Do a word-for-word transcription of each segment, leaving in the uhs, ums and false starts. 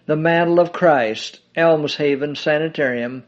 The Mantle of Christ, Elmshaven Sanitarium,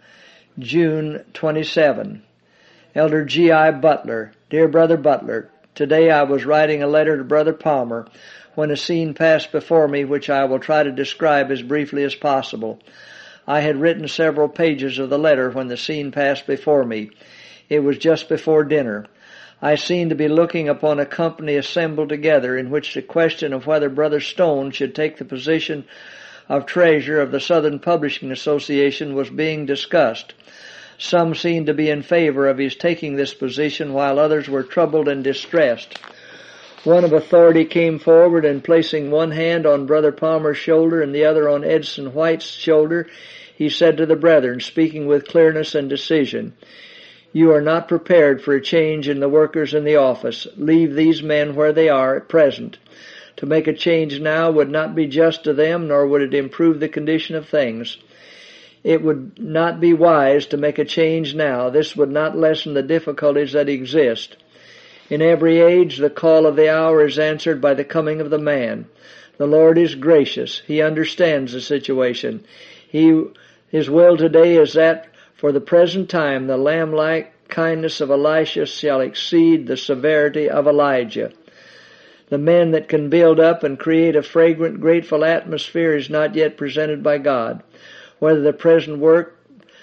June twenty-seventh. Elder G I Butler. Dear Brother Butler, today I was writing a letter to Brother Palmer when a scene passed before me which I will try to describe as briefly as possible. I had written several pages of the letter when the scene passed before me. It was just before dinner. I seemed to be looking upon a company assembled together in which the question of whether Brother Stone should take the position of treasurer of the Southern Publishing Association was being discussed. Some seemed to be in favor of his taking this position, while others were troubled and distressed. One of authority came forward, and placing one hand on Brother Palmer's shoulder and the other on Edson White's shoulder, he said to the brethren, speaking with clearness and decision, "You are not prepared for a change in the workers in the office. Leave these men where they are at present. To make a change now would not be just to them, nor would it improve the condition of things. It would not be wise to make a change now. This would not lessen the difficulties that exist. In every age, the call of the hour is answered by the coming of the man. The Lord is gracious. He understands the situation. He, His will today is that for the present time the lamb-like kindness of Elisha shall exceed the severity of Elijah. The men that can build up and create a fragrant, grateful atmosphere is not yet presented by God. Whether the present work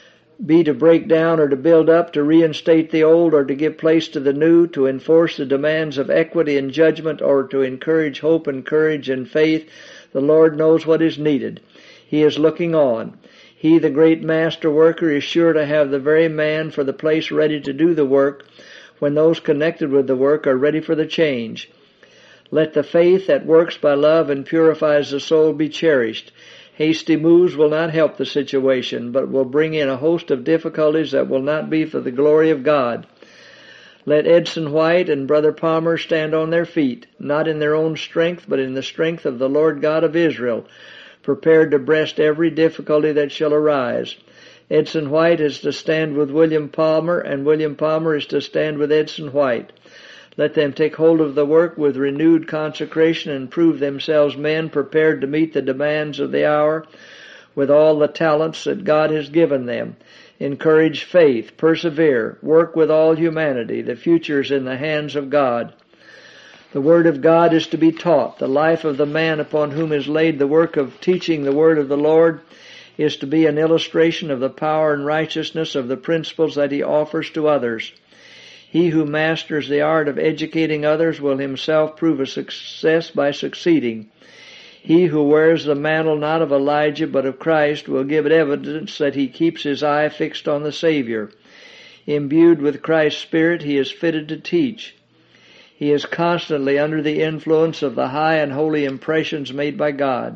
be to break down or to build up, to reinstate the old or to give place to the new, to enforce the demands of equity and judgment, or to encourage hope and courage and faith, the Lord knows what is needed. He is looking on. He, the great master worker, is sure to have the very man for the place ready to do the work when those connected with the work are ready for the change. Let the faith that works by love and purifies the soul be cherished. Hasty moves will not help the situation, but will bring in a host of difficulties that will not be for the glory of God. Let Edson White and Brother Palmer stand on their feet, not in their own strength, but in the strength of the Lord God of Israel, prepared to breast every difficulty that shall arise. Edson White is to stand with William Palmer, and William Palmer is to stand with Edson White. Let them take hold of the work with renewed consecration and prove themselves men prepared to meet the demands of the hour with all the talents that God has given them. Encourage faith, persevere, work with all humanity. The future is in the hands of God. The Word of God is to be taught. The life of the man upon whom is laid the work of teaching the Word of the Lord is to be an illustration of the power and righteousness of the principles that he offers to others. He who masters the art of educating others will himself prove a success by succeeding. He who wears the mantle not of Elijah but of Christ will give it evidence that he keeps his eye fixed on the Savior. Imbued with Christ's Spirit, he is fitted to teach. He is constantly under the influence of the high and holy impressions made by God.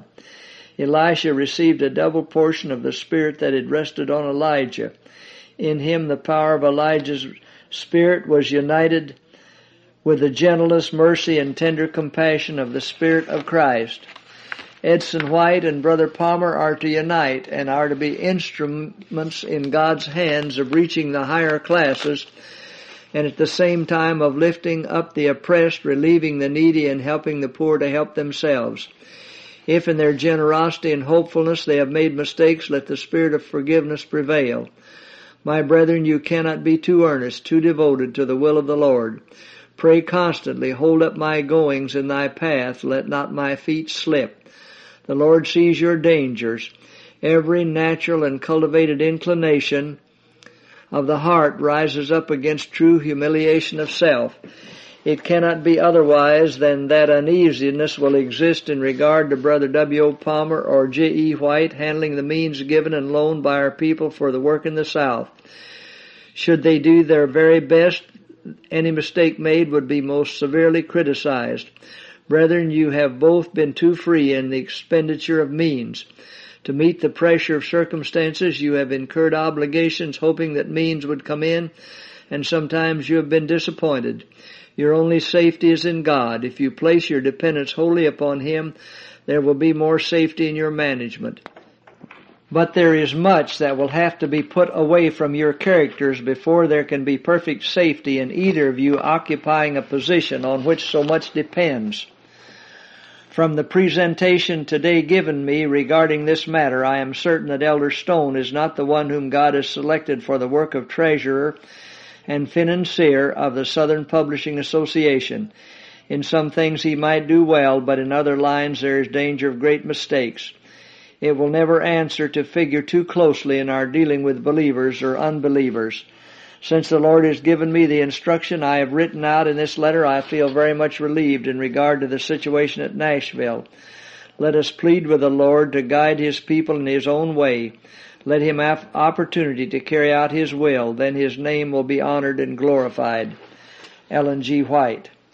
Elisha received a double portion of the Spirit that had rested on Elijah. In him the power of Elijah's Spirit was united with the gentleness, mercy, and tender compassion of the Spirit of Christ. Edson White and Brother Palmer are to unite and are to be instruments in God's hands of reaching the higher classes, and at the same time of lifting up the oppressed, relieving the needy, and helping the poor to help themselves. If in their generosity and hopefulness they have made mistakes, let the spirit of forgiveness prevail. My brethren, you cannot be too earnest, too devoted to the will of the Lord. Pray constantly, hold up my goings in thy path, let not my feet slip. The Lord sees your dangers. Every natural and cultivated inclination of the heart rises up against true humiliation of self. It cannot be otherwise than that uneasiness will exist in regard to Brother W O Palmer or J E White handling the means given and loaned by our people for the work in the South. Should they do their very best, any mistake made would be most severely criticized. Brethren, you have both been too free in the expenditure of means. To meet the pressure of circumstances, you have incurred obligations hoping that means would come in, and sometimes you have been disappointed. Your only safety is in God. If you place your dependence wholly upon Him, there will be more safety in your management. But there is much that will have to be put away from your characters before there can be perfect safety in either of you occupying a position on which so much depends. From the presentation today given me regarding this matter, I am certain that Elder Stone is not the one whom God has selected for the work of treasurer and financier of the Southern Publishing Association. In some things he might do well, but in other lines there is danger of great mistakes. It will never answer to figure too closely in our dealing with believers or unbelievers. Since the Lord has given me the instruction I have written out in this letter, I feel very much relieved in regard to the situation at Nashville. Let us plead with the Lord to guide His people in His own way. Let Him have opportunity to carry out His will. Then His name will be honored and glorified. Ellen G. White.